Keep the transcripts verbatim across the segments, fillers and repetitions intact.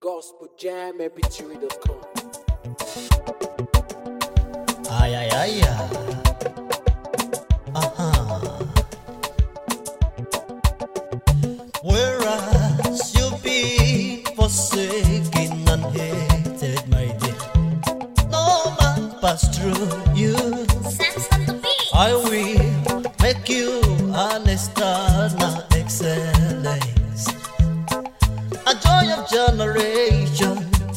gospel jam m p three dot com. Ay, ay, ay, ay. Uh-huh. Whereas you've been forsaken and hated, my dear, no man passed through you. I will make you an external excellence, a joy of generation.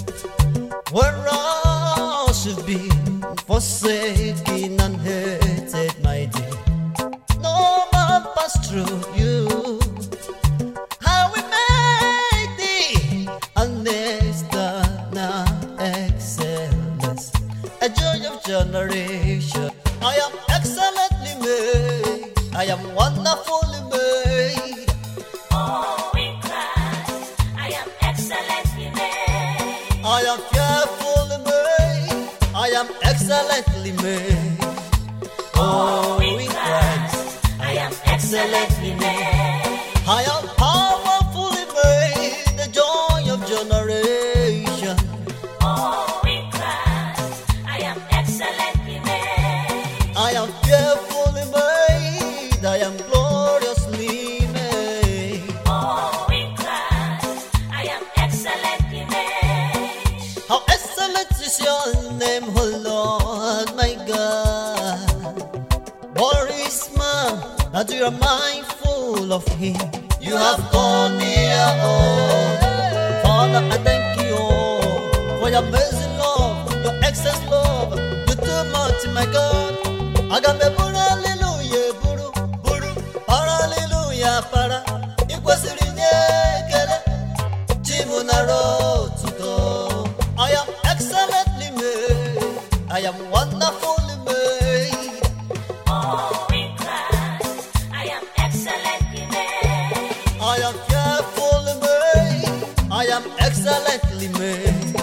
Whereas you've been forsaken and hated, my dear, no man passed through you. I will make thee an external excellence, a joy of generation. I am excellently made, I am wonderfully made. Oh, in Christ, I am excellently made. I am fearfully made, I am excellently made. Oh, in Christ, I am excellently made. I am powerfully made, the joy of generation. Oh, in Christ, I am excellently made. I am fearfully made, I am gloriously made. Oh, in Christ, I am excellently made. How excellent is your name, oh Lord, my God. What is man that you are mindful of him? You have gone near, oh Father, I thank you oh, for your amazing love, your excess love. You too much, my God. I got me buru, hallelujah, buru, buru, para, hallelujah, para. It was in the Chimunaro to go. I am excellently made, I am wonderfully made. Oh, in Christ, I am excellently made. I am fearfully made, I am excellently made.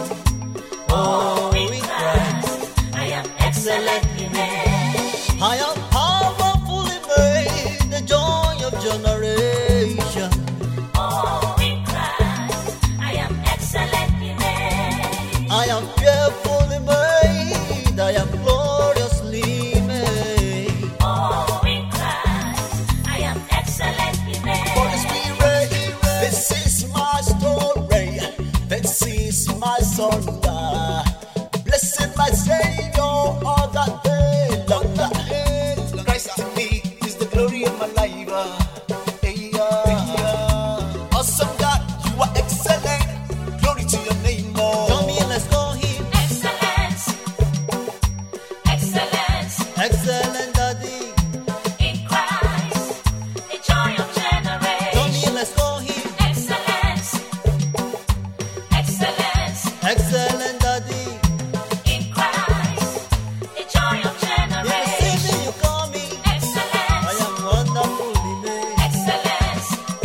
Oh, in Christ, I am excellently made. I am powerfully made, the joy of generation. Oh, in Christ, I am excellently made. I am fearfully made, I am gloriously made. Oh, in Christ, I am excellently Holy made. Spirit, this is my story, this is my song. Blessed my Savior all that day long. Christ in me is the glory of my life. Hey, uh, awesome God, you are excellent. Glory to your name, Lord. Come here, let's go him. Excellence, excellence Excellent Daddy. in Christ, the joy of Come generation. here, let's go him. Excellence, excellence Excellent Daddy. in Christ, the joy of If you see generation. me, you call me. I Excellence, am wonderfully made. excellence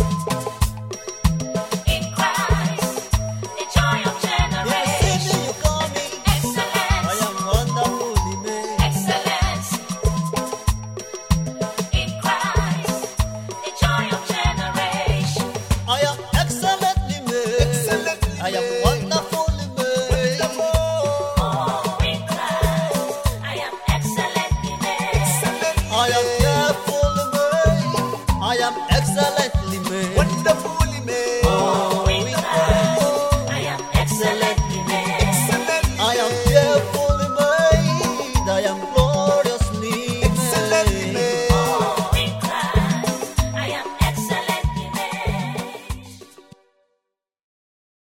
in Christ, the joy of If you see generation. me, you call me. I Excellence, am wonderfully made. excellence in Christ, the joy of generation. I am excellently made. I am